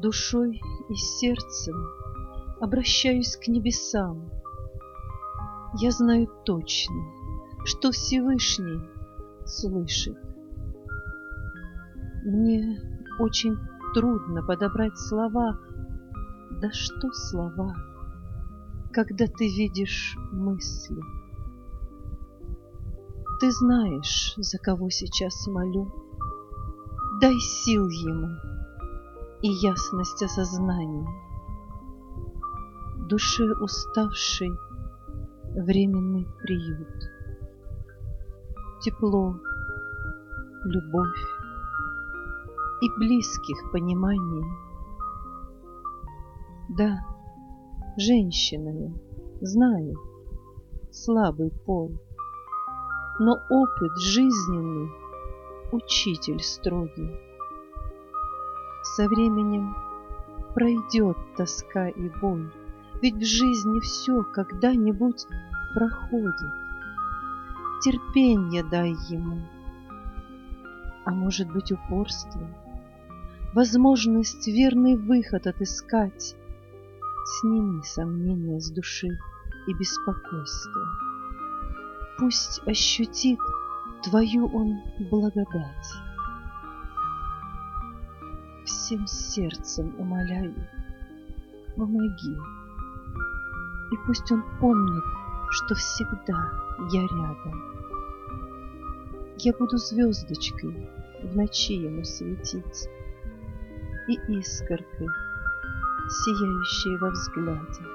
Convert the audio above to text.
Душой и сердцем обращаюсь к небесам. Я знаю точно, что Всевышний слышит. Мне очень трудно подобрать слова. Да что слова, когда ты видишь мысли? Ты знаешь, за кого сейчас молю. Дай сил ему и ясность осознания. Душе уставшей временный приют. Тепло, любовь и близких пониманий. Да, женщинами, знаю, слабый пол, но опыт жизненный, учитель строгий. Со временем пройдет тоска и боль, ведь в жизни все когда-нибудь проходит. Терпенье дай ему, а может быть упорство, возможность верный выход отыскать. Сними сомнения с души и беспокойство. Пусть ощутит твою он благодать. Всем сердцем умоляю, помоги. И пусть он помнит, что всегда я рядом. Я буду звездочкой в ночи ему светить и искоркой, сияющей во взгляде.